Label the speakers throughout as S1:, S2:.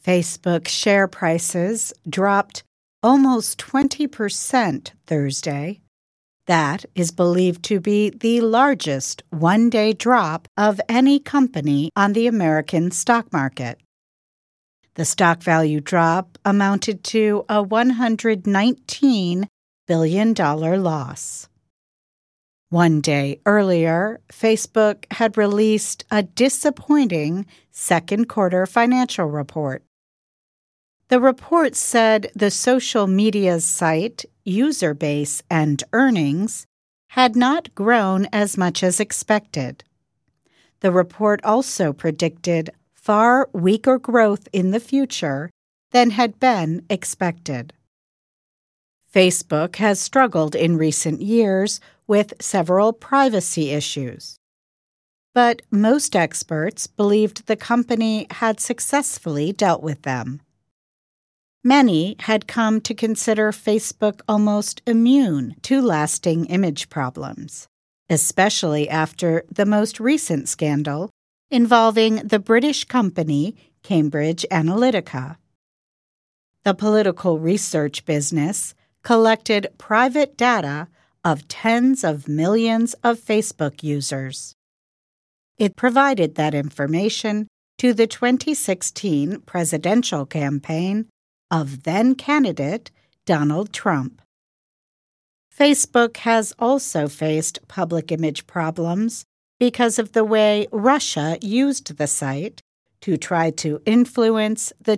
S1: Facebook share prices dropped almost 20% Thursday. That is believed to be the largest one-day drop of any company on the American stock market. The stock value drop amounted to a $119 billion loss. One day earlier, Facebook had released a disappointing second-quarter financial report. The report said the social media site, user base, and earnings had not grown as much as expected. The report also predicted far weaker growth in the future than had been expected. Facebook has struggled in recent years with several privacy issues, but most experts believed the company had successfully dealt with them. Many had come to consider Facebook almost immune to lasting image problems, especially after the most recent scandal involving the British company Cambridge Analytica. The political research business collected private data of tens of millions of Facebook users. It provided that information to the 2016 presidential campaign of then-candidate Donald Trump. Facebook has also faced public image problems because of the way Russia used the site to try to influence the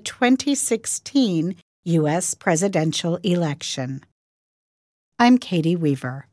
S1: 2016 U.S. presidential election. I'm Katie Weaver.